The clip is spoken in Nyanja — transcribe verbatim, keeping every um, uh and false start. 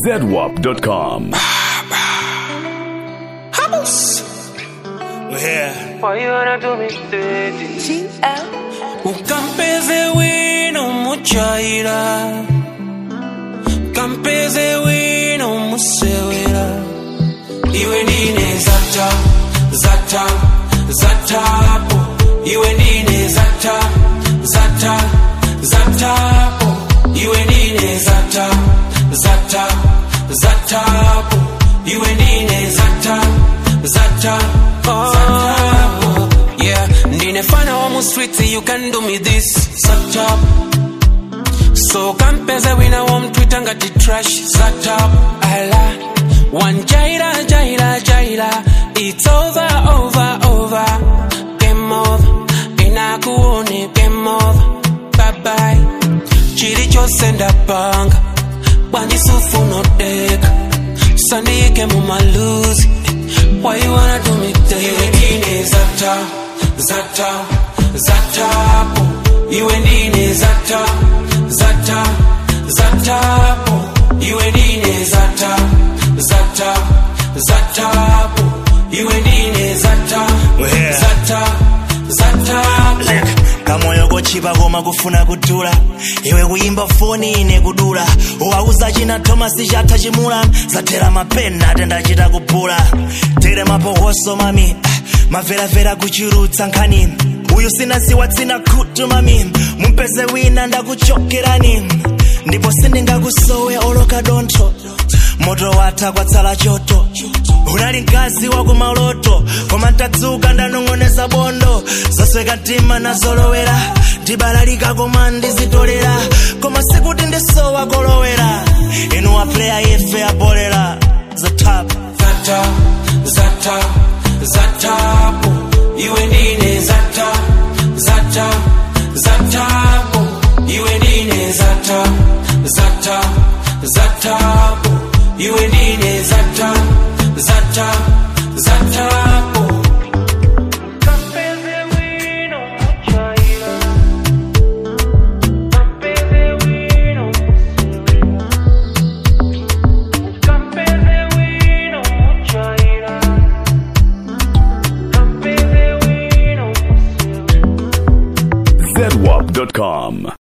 zedwap dot com. We're here. Why you wanna do me dirty? G L Ukampeze wino muchaira, kampeze wino musewera. Iwe ndine zata, zata, zatapo. Iwe ndine zata, zata, zatapo. Iwe ndine zata, zata, zatapo. Iwe ndine zata, zata, zatapo. Yeah, ndine fana wa mu street, you can do me this. Zata. So kampeze wina wa mtwita ngati trash. Zata. Ala. One jaira, jaira, jaira. It's over, over, over. Game over. Inakuone game over. Bye bye. Chiri chosenda panga. Bandi sufu no deka. Sandike mumaluzi. Why you wanna do me dirty? Iwe ndine zata, zata, zatapo. Iwe ndine zata, zata, zatapo. Iwe ndine zata, zata, zatapo. Iwe ndine zata, zata, zatapo. Kamoyo gochipa koma kufuna kudula. Iwe kuyimba foni ine kudula. Uwauza china Thomas chatha chimula. Zatera mapena tenda chita kupula. Tere mapokoso mami, mavera vera kuchirutsa nkhani. Uyu sina siwa tsina kutu mami, mumpeze wina ndakuchokerani. Ndipo sindingakusowe oloka donto, moto watha kwatsala choto. Unali mkazi wa kumaloto, koma ntatsuka ndanong'oneza bondo. Zasweka mtima nazolowera, ndibalalika koma ndizitolera. Koma sikuti ndisowa kolowera, inu wa player yefe abolera. Zatap Zata, zata, zatapo. Iwe ndine zata, zata, zatapo. Iwe ndine zata, zata, zatapo. Iwe ndine zata, zata, zatapo. Kampeze wino muchaira, kampeze wino musewera, kampeze wino muchaira, kampeze wino musewera. zedwap dot com.